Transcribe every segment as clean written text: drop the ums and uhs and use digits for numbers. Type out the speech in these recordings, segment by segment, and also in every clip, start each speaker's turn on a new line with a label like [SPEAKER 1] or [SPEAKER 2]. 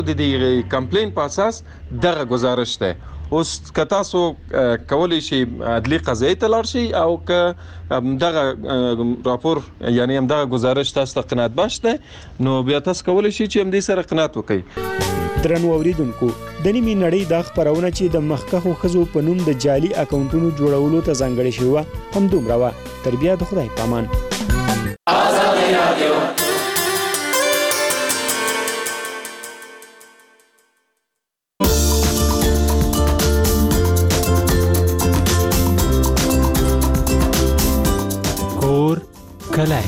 [SPEAKER 1] د دې کمپلین په اساس دغه گزارش ده. اوس که تاسو کولی شي عدلي قضایي ته لاړ شي او که دغه راپور یعنی هم دغه گزارش تاسو ته قناعت بخش ده نو بیا تاسو کولی شي چې هم دې سره قناعت وکړئ.
[SPEAKER 2] درنو اوریدونکو د نیمې نړۍ دا خبرونه چې د مخکښو ښځو په نوم د جعلي اکاونټونو جوړولو ته ځانګړې شوه همدومره وه. تر بیا د خدای په امان. آزادي رادیو کلای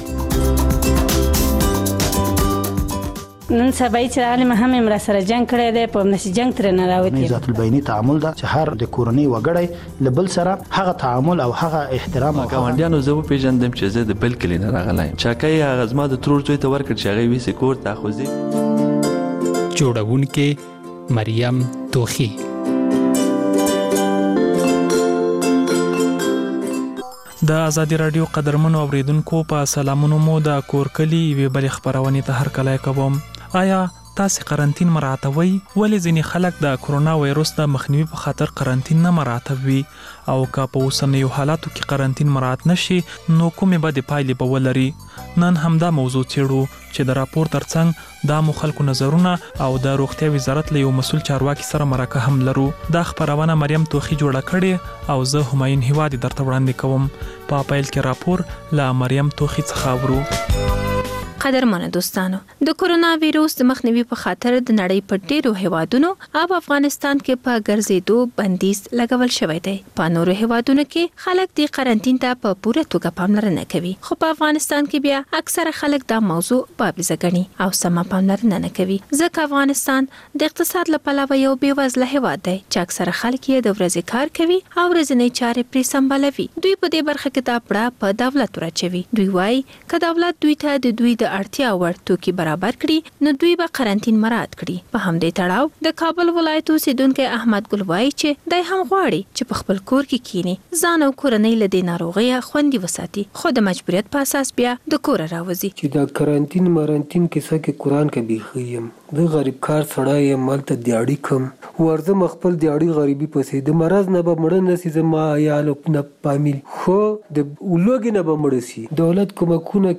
[SPEAKER 3] نن سبا چې عالم هم امر سره جنگ کړی دی په نشي جنگ تر نه راوتی.
[SPEAKER 4] ذات البینی تعامل دا چې هر د کورنۍ وګړی لبل سره هغه تعامل او هغه احترام او
[SPEAKER 5] ګاونډیانو زه پیژندم چې زه د بل کلی نه راغلایم. چاکای هغه زما د ترور څوی ته ورکړ چې هغه وی سکور تاخذي.
[SPEAKER 6] جوړونکې مریم توخی. د ازادي رادیو قدرمنو اوریدونکو په سلامونو مو د کورکلی وی بل خبرونه ته هر کله کوم. آیا تاسو قرنټین مراعاتوي؟ ولې ځینې خلک د کرونا وایروس د مخنیوي په خاطر قرنټین نه مراعاتوي او که په اوسنیو حالاتو کې قرنټین مراعات نشي نو کومې به د پایلې په ولري؟ نن همدا موضوع چیرو چې د راپور ترڅنګ د مخالکو نظرونه او د روغتیا وزارت له یو مسول چارواکي سره مرکه هم لرو. دا خبرونه مریم توخی جوړه کړې او زه هماین هوادي درته وړاندې کوم. په پایل کې راپور له مریم توخی څخه ورو.
[SPEAKER 7] قدرمنو دوستانو، د کرونا وایروس د مخنیوي په خاطر د نړۍ په ډیرو هیوادونو او افغانستان کې په ګرځېدو بندیز لګول شوی دی. په نورو هیوادونو کې خلک د قرنټین ته په پوره توګه پاملرنه کوي، خو په افغانستان کې بیا اکثره خلک دا موضوع بابیزه ګڼي او سمه پاملرنه نه کوي. ځکه افغانستان د اقتصاد لپاره یو بیوزله هیواد دی چې اکثره خلک یې د ورځې کار کوي او ورځنی چارې پرې سمبالوي. دوی په دې برخه کې دا پړه په دولت ورچوي. دوی وایي که دولت دوی ته د دوی د اړتیا وړ توکي برابر کړي نو دوی به قرنټین مراعات کړي. په همدې تړاو د کابل ولایت اوسیدونکو احمد ګل وایي چې دای هم غواړي چې په خپل کور کې کینی ځان او کورنۍ له دې ناروغۍ خوندي وساتي، خو د مجبوریت په اساس بیا د کور راوځي.
[SPEAKER 8] چې د قرنټین مرنټین کې څه کې قران کې بيخیم د غریب کار سړی یم مالته دیاړي کم ورزه مخبل دیاړي غریبي پسې د مرز نه به مړ نه سي زما یال نه پامیل خو د ولوګ نه به مړ سي. دولت کومکونه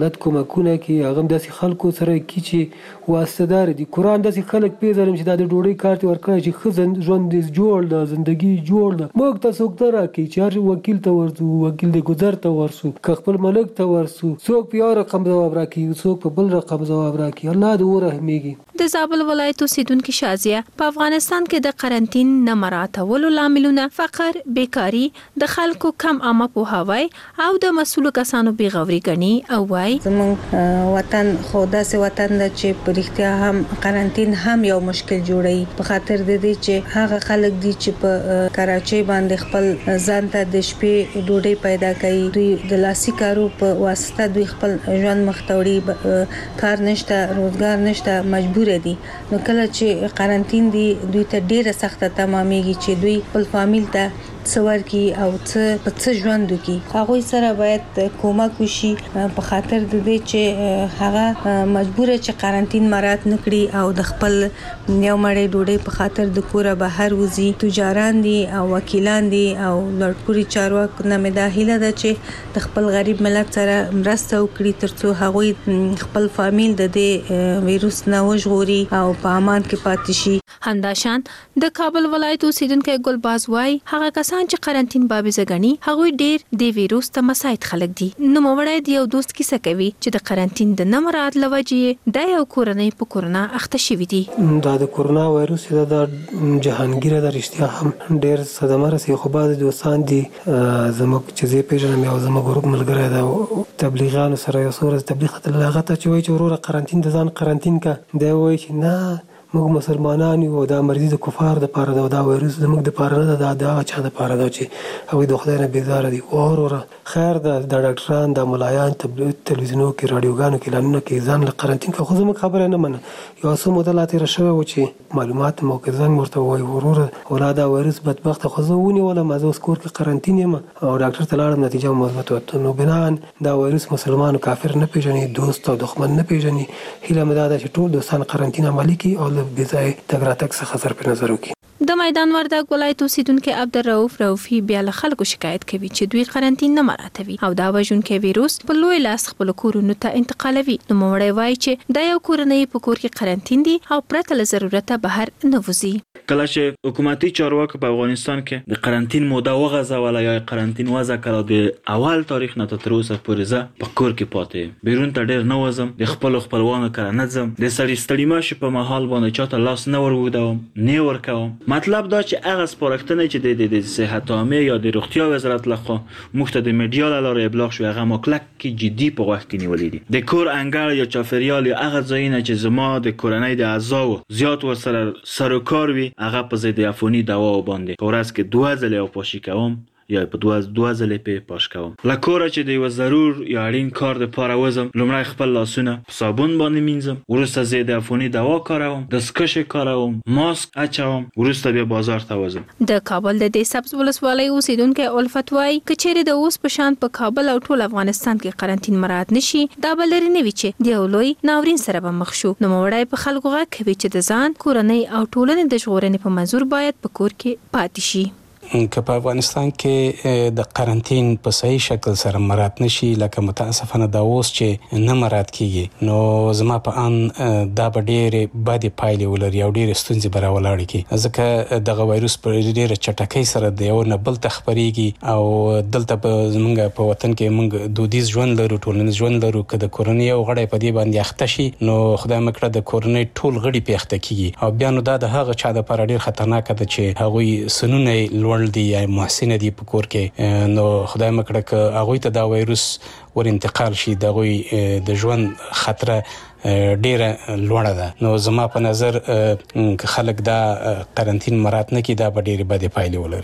[SPEAKER 8] کې هغه داسې خلکو سره کی چې واسطدار دي. قران داسې خلک پیژنم چې د ډوډۍ کارت ورکړي چې خزن ژوند دې جوړ د ژوندۍ جوړ د موږ تاسو ته راکې چې وکیل ته ورسو، وکیل دې گذر ته ورسو، خپل ملک ته ورسو، څوک په یو رقم جواب راکې څوک په بل رقم جواب راکې. الله دې ورحمېږي.
[SPEAKER 7] د زابل ولایت اوسیدونکو شازیه په افغانستان کې د قرنټین نه مراعاتولو لاملونه فقر، بیکاری، د خلکو کم عامه پوهاوی او د مسؤلو کسانو بیغوري ګڼي او وايي
[SPEAKER 9] زموږ وطن خو داسې وطن ده چې په رښتیا هم قرنټین هم یو مشکل جوړي په خاطر د دې چې هغه خلک دي چې په کراچۍ باندې خپل ځان ته د شپې ډوډۍ پیدا کوي. دوی د لاسي کارو په واسطه دوی خپل ژوند مختوړي، کار نشته، روزګار نشته، مجبور دي. نو کله چې قرنټین دي دوی ته ډیره سخته تمامېږي چې دوی خپل فامیل ته څور کی او څه ژوند کی. هغه سره باید کومک وشي په خاطر د دې چې هغه مجبور چې قرنټین مراعات نکړي او د خپل یو مړې ډوډۍ په خاطر د کوره بهر وزي. تجاران دي او وکیلان دي او لړپوري چارواکو نه مداخله ده چې د خپل غریب ملت سره مرسته وکړي ترڅو هغه خپل فامیل د دې وایروس نه وژغوري او په امان کې پاتې شي.
[SPEAKER 7] همداشان د کابل ولایت اوسیدونکو ګلباز وای هغه کسان چې قرنټین بابیزه ګڼي هغه ډیر د وایروس ته مساعد خلک دي. نو موړی دی یو دوست کیسه کوي چې د قرنټین د نه مراعات لوجې د یو کورنۍ په کورونا اخته شوی دي.
[SPEAKER 8] د کورونا وایروس د جهانگیر د رښتیا هم ډیر صدمه رسي. خو بعض دوستان دي زموږ چې زه پیژنم یو زموږ ګروپ ملګری دا تبلیغیانو سره یو سور تبلیغ ته لغته چې وایي چې ورور قرنټین د ځان قرنټین کا دی وایي چې نه موږ مسلمانان یو دا مرضی د کفار د پاره دا وایروس زموږ د پاره نه دا چا د پاره دا چې هغه د خدای نه بیزار دي. اور خیر د ډاکټران د ملایان تلویزیونو کې رادیوګانو کې لانه کې ځان له قرنټین کا خو زموږ خبره نه منه. یو څه مدلات راشوي و چې معلومات موکزان مرته وای ورور اولاد وایروس بدبخت خو زونی ولا مازه سکور کې قرنټین یم او ډاکټر ته لاړم نتیجه مثبت وته. نو بنان دا وایروس مسلمان او کافر نه پیژني، دوست او دښمن نه پیژني. هیله مې دا چې ټول دوستان قرنټین عملي کی او د بيځای تګ راتګ څخه صرف نظر وکړي.
[SPEAKER 7] د میدان وردګ ولایت اوسیدونکو عبدالرؤف رؤفي بیا له خلکو شکایت کوي چې دوی قرنطین نه مراعاتوي او دا وژونکي ویروس په لوی لاس خپل کورونو ته انتقالوي. نو مړی وایي چې دا یو کورنۍ په کور کې قرنطین دي او پرته له ضرورته بهر نه وځي.
[SPEAKER 10] کله چې حکومتي چارواکو په افغانستان کې د قرنطین موده وغځوله یا قرنطین وضع کړه، د اول تاریخ نه تر اوسه پورې زه په کور کې پاتې بیرون ته ډیر نه وځم، د خپلوانو کره نه ځم، د ستړي ماشي په محل باندې چاته لاس نه ورغودم نه ورکوم. مطلب دا چې هغه سپارښتنې چې د صحت عامه یا د روغتیا وزارت لخوا موږ ته د میډیا له لارې ابلاغ شوی، هغه مکلک کې جدي په غوږ کې نیولې دي. د کور انګړ یا چاپیریال یا هغه ځایونه چې زما د کورنۍ د اعضاو زیات ورسره سر و کار وي، هغه په ضد عفوني دوا باندې په ورځ کې 2 ځله او پاشي کوم یا په 2 ځله په پاش کوم. لکوره چې د یو ضرور یا اړین کار د پاره وزم، لومړی خپل لاسونه په صابون باندې مینځم، ورسته ضد عفوني دوا کاروم، دستکش کاروم، ماسک اچوم، ورسته بیا بازار ته وزم.
[SPEAKER 7] د کابل د دې سبز ولسوالۍ اوسیدونکو الفت وای کچېره د اوس په شان په کابل او ټول افغانستان کې قرنطین مراعات نشي، دا بلری نه وی چې د لوی ناورین سره به مخ شو. نو مړی په خلکو غا کوي چې د ځان کورنۍ او ټولنې د ژغورنې په منظور باید په کور کې پاتې شي.
[SPEAKER 11] که په افغانستان کې د قرنطین په صحیح شکل سره مراعات نشي، لکه متاسفانه دا اوس چې نه مراعات کیږي، نو زما په ان دا به ډېرې بدې پایلې ولري او ډېرې ستونزې به راولاړې کړي، ځکه دغه وایروس په ډېره چټکۍ سره د یو نه بل ته خپرېږي او دلته زموږ په وطن کې موږ دودیز ژوند لرو، ټولنیز ژوند لرو. که د کورنۍ یو غړی په دې باندې اخته شي، نو خدای مه کړه د کورنۍ ټول غړي پې اخته کیږي او بیا نو دا د هغه چا دپاره ډېر خطرناکه ده چې هغوی سنونه دي یا محسن دي په کور کې، نو خدای مه کړه که هغوی ته دا وایروس ور انتقال شي، د هغوی د ژوند خطره ډیره لوړه ده. نو زما په نظر که خلک دا قرنطین مراعات نه کړي، دا به ډیرې بدې پایلې ولري.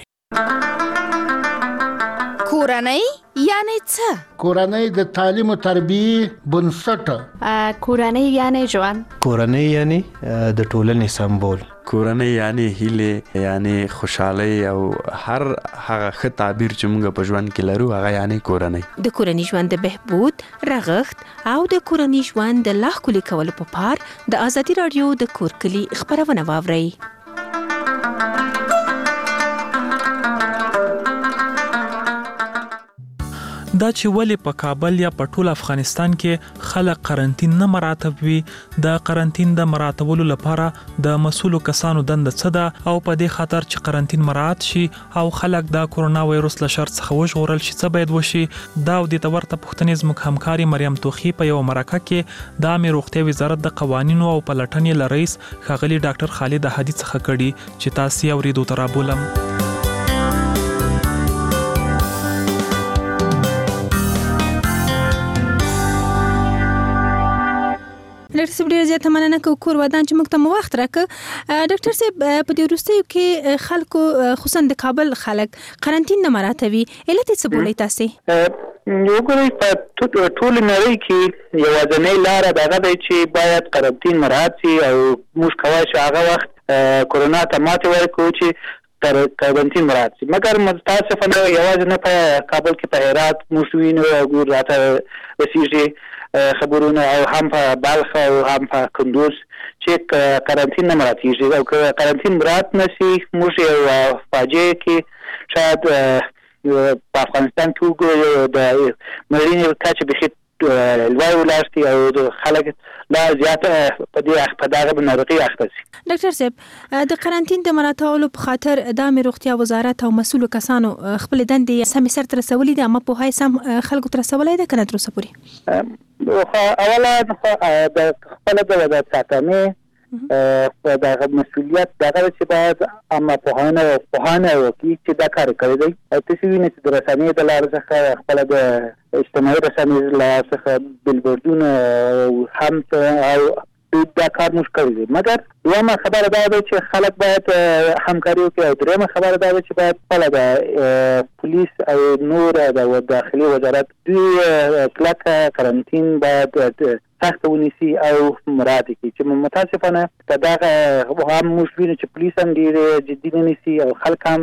[SPEAKER 12] کورنۍ یعنی څه؟
[SPEAKER 13] کورنۍ د تعلیم او تربیې بنسټ.
[SPEAKER 12] کورنۍ یعنی ژوند.
[SPEAKER 14] کورنۍ یعنی د ټولنې سمبول.
[SPEAKER 5] کورنۍ یعنی هیله، یعنی خوشحالي او هر هغه ښه تعبیر چې موږ په ژوند کې لرو هغه یعنی کورنۍ.
[SPEAKER 7] د کورنۍ ژوند د بهبود، رغښت او د کورنۍ ژوند د لا ښکلي کولو په پار د ازادي رادیو د کور کلي خبرونه واورئ.
[SPEAKER 6] دا چې ولې په کابل یا په ټول افغانستان کې خلک قرنطین نه مراعاتوي، د قرنطین د مراعاتولو لپاره د مسؤلو کسانو دنده څه ده او په دې خاطر چې قرنطین مراعات شي او خلک د کورونا وایروس له شر څخه وژغورل شي څه باید وشي، دا او د تورته پښتنې زموږ همکاري مریم توخی په یو مرکه کې د عامه روغتیا وزارت د قوانینو او پلټنې لرئیس ښاغلي ډاکټر خالد احدي څخه کړي چې تاسو یې اوریدو ته رابولم.
[SPEAKER 7] ډاکټر صاحب ډیره زیاته مننه کوم کور ودان چې موږ ته وخت راکړه. ډاکټر صاحب په دې وروستیو کې خلکو خصوصا د کابل خلک قرنطین نه مراعاتوي، علت څه بولئ تاسو؟
[SPEAKER 15] یو ګورئ په ټول نړۍ کې یوازینۍ لاره دغه دی چې باید قرنطین مراعات شي او موږ کولی شو هغه وخت کرونا ته ماتې ورکړو چې قرنطین مراعات شي. مګر متاسفانه یوازې نه په کابل کې په هرات موږ وینو او ګور راته رسیږي خبرونه او هم په بلخ او هم په کندوز چې قرنطین نه مراعاتېږي او که قرنطین مراعات نه شي موږ یو فاجعه کې شاید په افغانستان کې وګورو د مړینې کچه بیخي لوړ ولاړ شي او خلک لا زیاته په دغه ناروغۍ اخته شي.
[SPEAKER 7] ډاکټر صاحب د قرنطین د مراعاتولو په خاطر د عامه روغتیا وزارت او مسؤلو کسانو خپل دندې سمې سرته رسولې دي، اما په هاي سم خلکو تر رسولای ده کنه تر اوسه پورې؟
[SPEAKER 15] اوله د خپل د وزارت ساتنې دغه مسؤلیت دغه چې باید اما پوهانه وکړي چې دا کار کوي دی. تاسو وینئ چې د رسنیو د لارې څخه خپل د اجتماعي رسنیو د لارې څخه بلبوردونه هم او دا کار موږ کوي دی. مګر دویمه خبره دا ده چې خلک باید همکاري وکړي او دریمه خبره دا ده چې باید خپله د پولیس او نور د داخلي وزارت دوی کلکه قرنطین باید سخت ونیسي او مراعات کړي چې متاسفانه په دغه هم موږ وینو چې پولیس هم ډېر جدي نه نیسي او خلک هم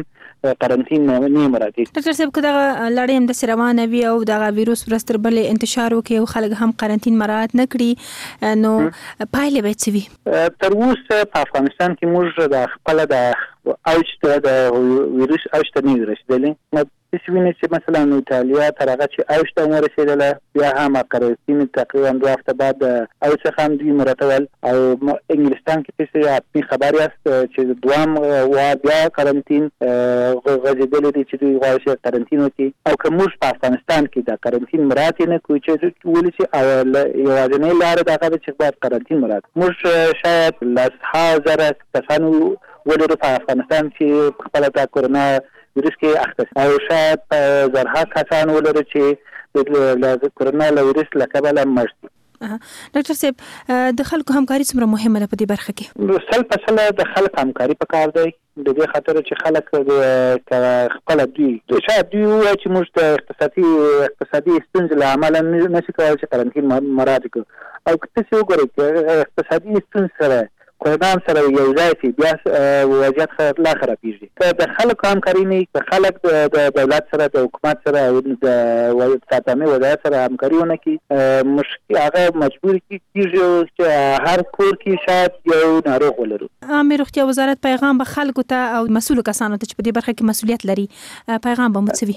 [SPEAKER 15] قرنطین نه مرادي.
[SPEAKER 7] ډاکټر صاحب که دغه لړۍ هم د روانه وي او دغه ویروس ورستر بل انتشار وکړي او خلک هم قرنطین مراعات نه کړي نو پایلې به څه وي؟
[SPEAKER 15] تر اوسه په افغانستان کې موږ د خپل د اوج د ویروس اوج ته نه رسیدلې. چې ویني چې مثلا ایتالیا تر هغه چې اوج ته ورسېدله بیا هم قرنطین تقریبا 2 هفته بعد او څه هم دوی مرتول او انګلستان کې څه اپنی خبر است چې دوام وا بیا قرنطین غځېدلې دي چې دوی غواړي قرنطین وکړي او که موږ په افغانستان کې د قرنطین مراعات نه کوو چې ولې چې یوازینۍ لار دغه چې باید قرنطین مراعات موږ شاید 10,000 کسانو ولرو په افغانستان چې خپل د کورونا ویروس کې اخته او شاید زرها کسان ولرو چې د کورونا ویروس له کبله مړ دي.
[SPEAKER 7] ډاکټر صاحب د خلکو همکاري څومره مهمه ده په دې برخه کې؟
[SPEAKER 15] سل په سل د خلک همکاري پکار دی د دې خاطر چې خلک خپل دوی شاید دوی وایي چې موږ د اقتصادي ستونزې له امله نشي کولی چې قرنطین مراعات کړو او که تاسې وګورئ چې اقتصادي ستونزې سره کورونا سره یو ځای شي بیا وضعیت لا خرابېږي. که د خلکو همکاري نه وي که خلک د دولت سره د حکومت سره او د ساتنې وضعیت سره همکاري ونه کړي هغه مجبور کېږي چې هر کور کې شاید یو ناروغ ولرو.
[SPEAKER 7] عامه روغتیا وزارت پیغام به خلکو ته او مسؤلو کسانو ته چې په دې برخه کې مسؤلیت لري پیغام به مو څه وي؟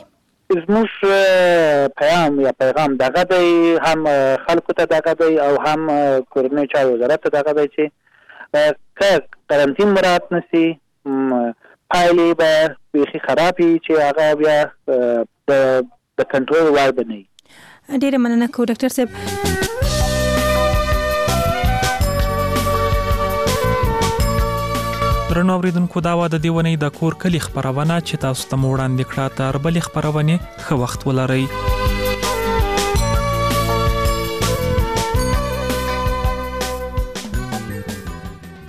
[SPEAKER 15] زموږ پیغام دغه دی هم خلکو ته دغه دی او هم کورنۍ چارو وزارت ته دغه دی چې که قرنطین مراعات نشي پایلې به بیخي خراب وي چې هغه بیا د کنټرول وړ به نه وي.
[SPEAKER 7] ډېره مننه کوم ډاکټر صاحب.
[SPEAKER 6] درنو اوریدونکو دا د دیونې د کور کلی خبرونه چې تاسو ته وړاندې کړه تر بلې خبرونه ښه وخت ولرئ.